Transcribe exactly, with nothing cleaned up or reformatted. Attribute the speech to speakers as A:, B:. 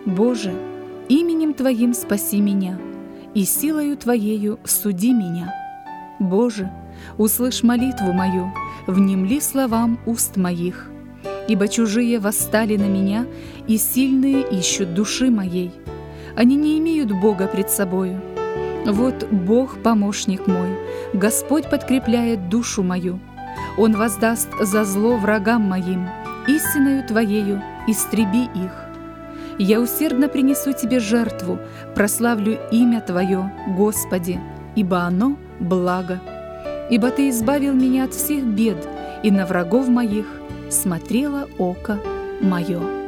A: Боже, именем Твоим спаси меня, и силою Твоею суди меня. Боже, услышь молитву мою, внемли словам уст моих. Ибо чужие восстали на меня, и сильные ищут души моей. Они не имеют Бога пред собою. Вот Бог помощник мой, Господь подкрепляет душу мою. Он воздаст за зло врагам моим, истиною Твоею истреби их. Я усердно принесу Тебе жертву, прославлю имя Твое, Господи, ибо оно благо. Ибо Ты избавил меня от всех бед, и на врагов моих смотрело око мое.